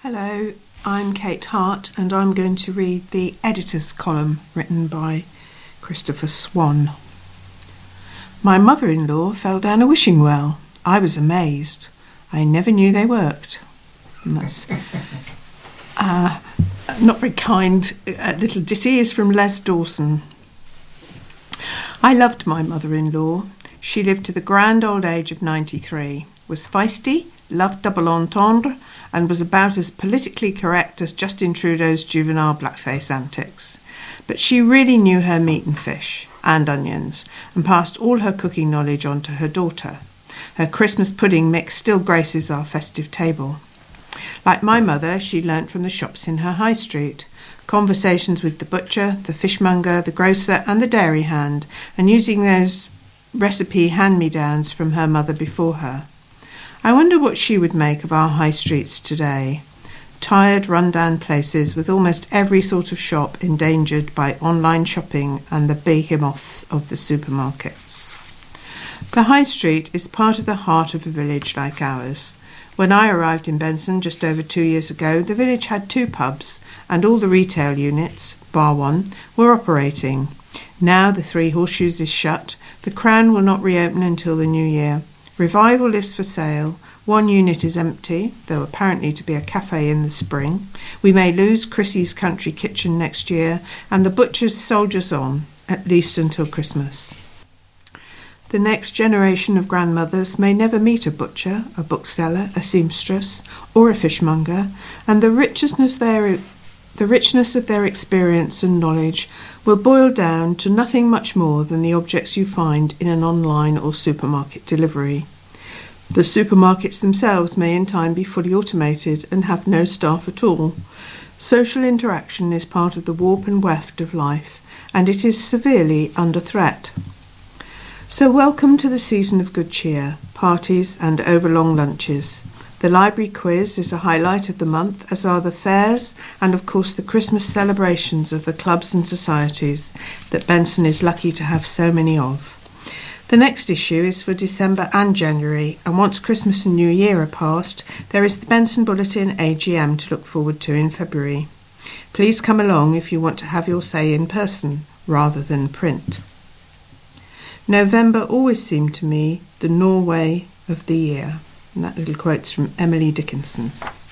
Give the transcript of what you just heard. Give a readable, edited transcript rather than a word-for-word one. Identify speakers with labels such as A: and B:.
A: Hello, I'm Kate Hart and I'm going to read the editor's column written by Christopher Swan. My mother-in-law fell down a wishing well. I was amazed. I never knew they worked. And that's not very kind. Little ditty is from Les Dawson. I loved my mother-in-law. She lived to the grand old age of 93, was feisty, loved double entendre, and was about as politically correct as Justin Trudeau's juvenile blackface antics. But she really knew her meat and fish, and onions, and passed all her cooking knowledge on to her daughter. Her Christmas pudding mix still graces our festive table. Like my mother, she learnt from the shops in her high street, conversations with the butcher, the fishmonger, the grocer, and the dairy hand, and using those recipe hand-me-downs from her mother before her. I wonder what she would make of our high streets today. Tired, run-down places with almost every sort of shop endangered by online shopping and the behemoths of the supermarkets. The high street is part of the heart of a village like ours. When I arrived in Benson just over 2 years ago, the village had 2 pubs and all the retail units, bar one, were operating. Now the Three Horseshoes is shut. The Crown will not reopen until the new year. Revival is for sale. 1 unit is empty, though apparently to be a cafe in the spring. We may lose Chrissy's Country Kitchen next year, and the butchers soldiers on, at least until Christmas. The next generation of grandmothers may never meet a butcher, a bookseller, a seamstress, or a fishmonger, and the richness of their experience and knowledge will boil down to nothing much more than the objects you find in an online or supermarket delivery. The supermarkets themselves may in time be fully automated and have no staff at all. Social interaction is part of the warp and weft of life, and it is severely under threat. So welcome to the season of good cheer, parties and overlong lunches. The library quiz is a highlight of the month, as are the fairs and of course the Christmas celebrations of the clubs and societies that Benson is lucky to have so many of. The next issue is for December and January, and once Christmas and New Year are past, there is the Benson Bulletin AGM to look forward to in February. Please come along if you want to have your say in person rather than print. November always seemed to me the Norway of the year. And that little quote's from Emily Dickinson.